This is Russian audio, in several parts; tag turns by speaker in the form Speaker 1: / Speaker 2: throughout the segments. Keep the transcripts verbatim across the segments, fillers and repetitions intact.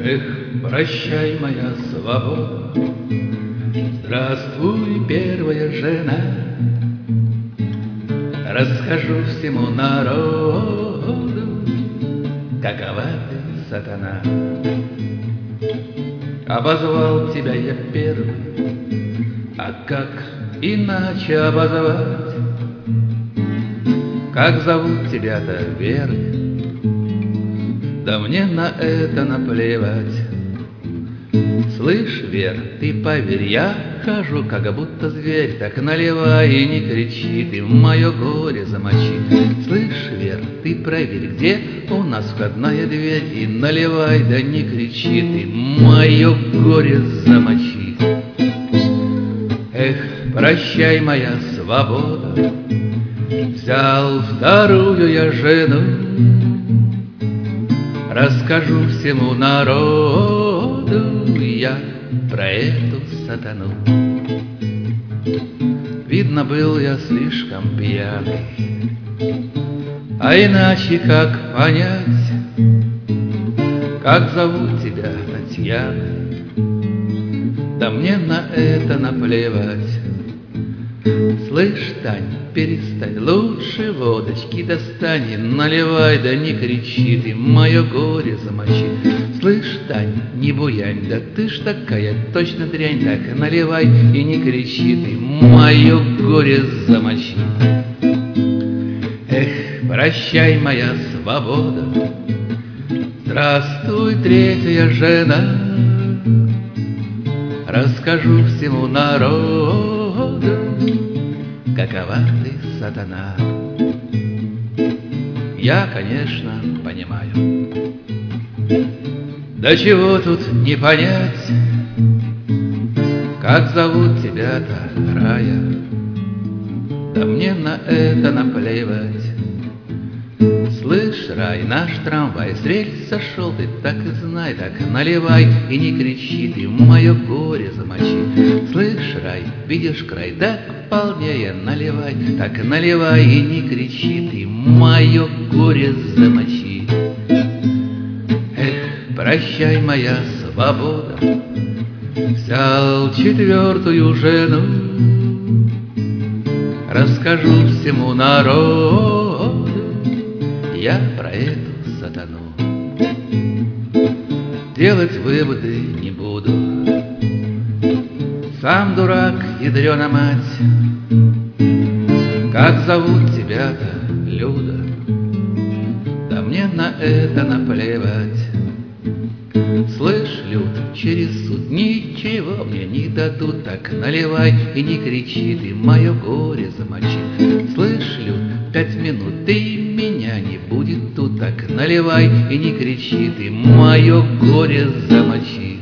Speaker 1: Эх, прощай, моя свобода, здравствуй, первая жена. Расскажу всему народу, какова ты, сатана. Обозвал тебя я первый, а как иначе обозвать? Как зовут тебя-то, Вера? Да мне на это наплевать. Слышь, Вер, ты поверь, я хожу, как будто зверь. Так наливай и не кричи, ты мое горе замочи. Слышь, Вер, ты проверь, где у нас входная дверь. И наливай, да не кричи, ты мое горе замочи. Эх, прощай, моя свобода, взял вторую я жену. Расскажу всему народу я про эту сатану. Видно, был я слишком пьяный, а иначе как понять, как зовут тебя, Татьяна? Да мне на это наплевать. Слышь, Тань, перестань, лучше водочки достань, наливай, да не кричи, ты мое горе замочи. Слышь, Тань, не буянь, да ты ж такая точно дрянь, так наливай и не кричи, ты мое горе замочи. Эх, прощай, моя свобода, здравствуй, третья жена. Расскажу всему народу, какова ты, сатана. Я, конечно, понимаю, да чего тут не понять, как зовут тебя-то, Рая? Да мне на это наплевать. Слышь, Рай, наш трамвай с рельс сошел, ты так и знай, так наливай и не кричи, ты мое горе замочи. Слышь, Рай, видишь край, да полнее наливай, так наливай и не кричи, ты мое горе замочи. Эх, прощай, моя свобода, взял четвертую жену. Расскажу всему народу я про эту сатану. Делать выводы не буду, сам дурак, ядрёна мать. Как зовут тебя-то, Люда? Да мне на это наплевать. Слышь, Люд, через суд ничего мне не дадут, так наливай и не кричи, ты мое горе замочи. Слышь, Люд, пять минут ты меня не будет тут, так наливай и не кричи, ты мое горе замочи.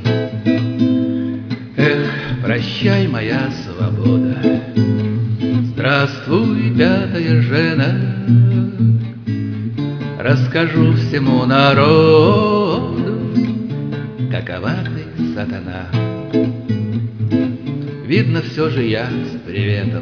Speaker 1: Эх, прощай, моя свобода, здравствуй, пятая жена. Расскажу всему народу, какова ты, сатана. Видно, все же я с приветом,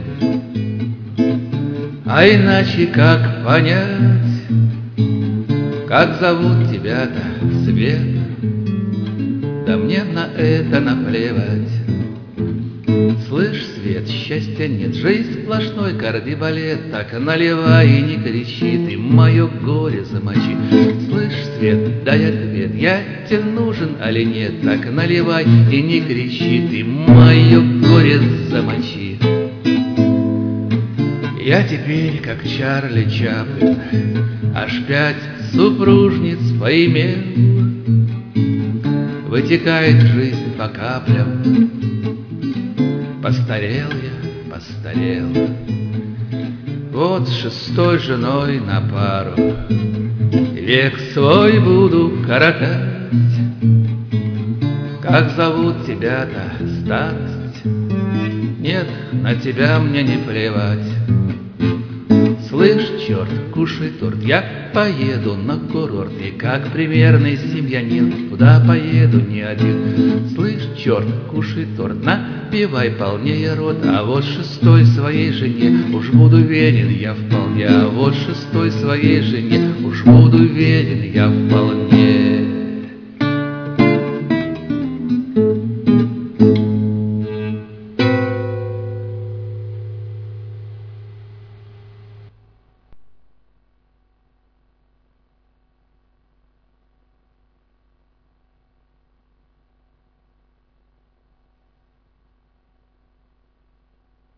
Speaker 1: а иначе как понять, как зовут тебя-то, Света? Да мне на это наплевать. Слышь, Свет, счастья нет, жизнь сплошной кардибалет, так наливай и не кричи, ты мое горе замочи. Слышь, Свет, дай ответ, я тебе нужен, али нет, так наливай и не кричи, ты мое горе замочи. Я теперь, как Чарли Чаплин, аж пять супружниц поимел. Вытекает жизнь по каплям, постарел я, постарел. Вот с шестой женой на пару век свой буду коротать. Как зовут тебя-то, старость? Нет, на тебя мне не плевать. Слышь, черт, кушай торт, я поеду на курорт. И как примерный семьянин туда поеду не один. Слышь, черт, кушай торт, напивай полнее рот. А вот шестой своей жене уж буду верен я вполне. А вот шестой своей жене уж буду верен я вполне.